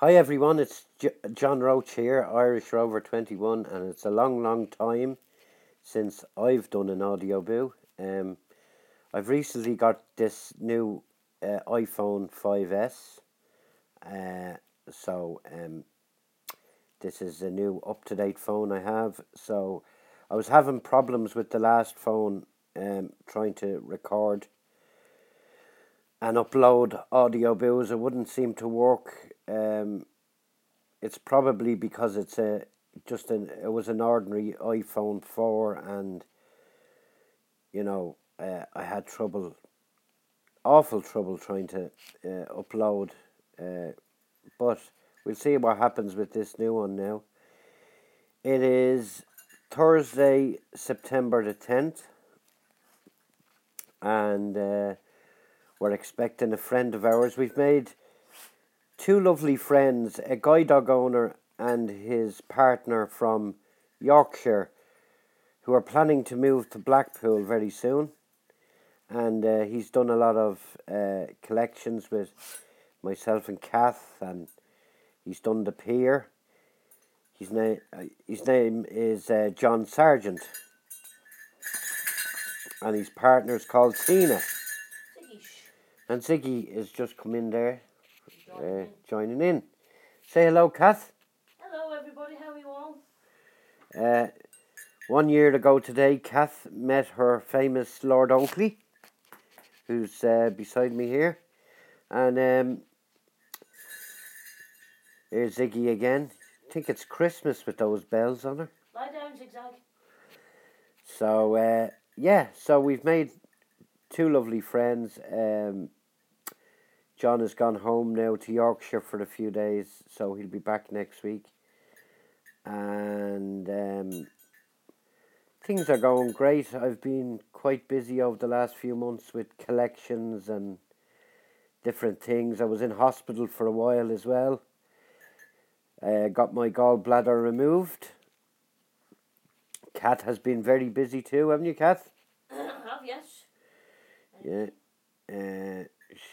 Hi everyone, it's John Roach here, Irish Rover 21, and it's a long time since I've done an audio boo. I've recently got this new iPhone 5S, so this is a new up-to-date phone I have. So I was having problems with the last phone trying to record and upload audio boos. It wouldn't seem to work. It's probably because it was an ordinary iPhone 4, and I had awful trouble trying to upload. But we'll see what happens with this new one now. It is Thursday, September the 10th, and we're expecting a friend of ours. We've made two lovely friends, a guide dog owner and his partner from Yorkshire, who are planning to move to Blackpool very soon. And he's done a lot of collections with myself and Kath, and he's done the pier. His name is John Sargent, and his partner's called Tina. And Ziggy is just come in there, joining in. Say hello, Kath. Hello, everybody. How are you all? 1 year ago today, Kath met her famous Lord Oakley, who's beside me here. And here's Ziggy again. I think it's Christmas with those bells on her. Lie down, Zigzag. So, so we've made two lovely friends. John has gone home now to Yorkshire for a few days, so he'll be back next week. And things are going great. I've been quite busy over the last few months with collections and different things. I was in hospital for a while as well. Got my gallbladder removed. Kat has been very busy too, haven't you, Kath? I have, yes. Yeah.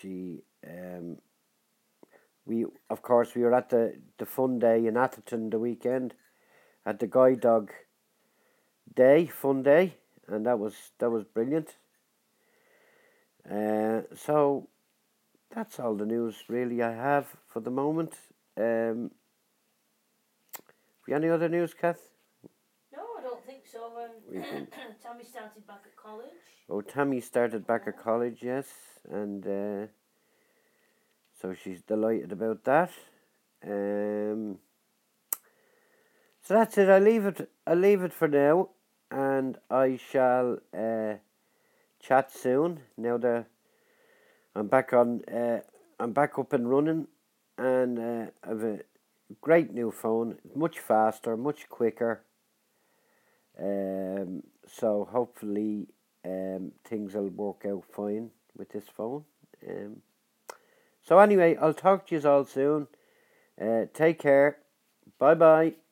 We were at the fun day in Atherton the weekend, at the guide dog fun day, and that was brilliant. So that's all the news really I have for the moment. Have you any other news, Kath? No, I don't think so. Tammy started back at college. Oh, Tammy started back at college, yes, and so she's delighted about that. So that's it. I'll leave it for now, and I shall chat soon. Now that I'm back up and running, and I've a great new phone, much faster, much quicker. So hopefully things will work out fine with this phone. So anyway, I'll talk to you all soon. Take care. Bye bye.